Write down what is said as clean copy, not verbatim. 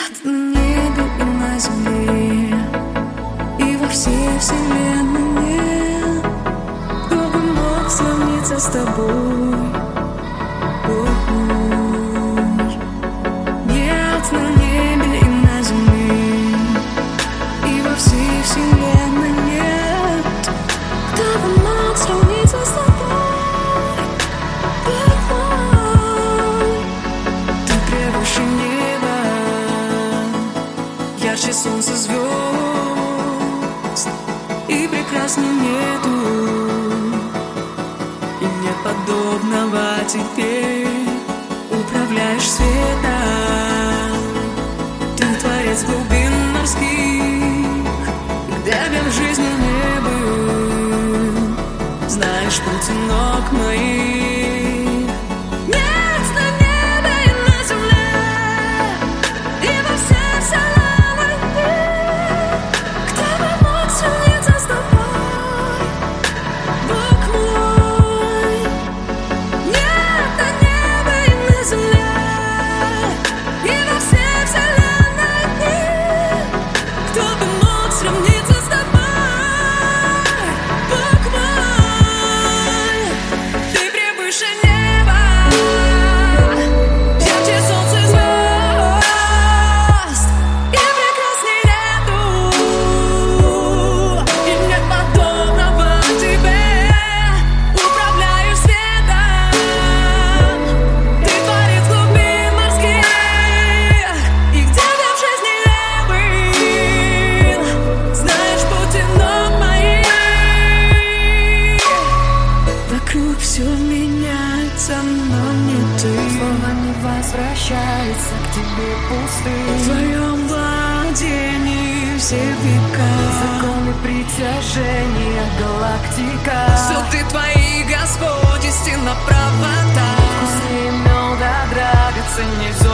Нет на небе и на земле, и во всей вселенной нет, кто бы мог сравниться с тобой. Нет на небе и на земле, и во всей вселенной нет, кто бы мог сравниться с тобой. Ты превыше неба, ярче солнца, звезд, и прекрасней нету, и нет подобного тебе. Управляешь светом, ты творец глубин морских, где бы в жизни не был, знаешь путь ног моих. Нет на небе и на земле, и во всей вселенной нет, кто бы мог сравниться с тобой, Бог мой. Нет на небе и на земле, и во всей вселенной нет, кто бы мог сравниться с тобой, Бог мой. Ты превыше неба, ярче солнца, звезд, и прекрасней нету, и нет подобного тебе. Управляешь светом, ты творец глубин морских, и где бы в жизни не был, знаешь пути ног моих. Вокруг все меняется, но не ты. Снова не возвращается к тебе В пустым. твоем владении все века. Законы притяжения, галактика. Все ты твои, Господь, истинно правота. Вкуснее меда, драгоценней золота.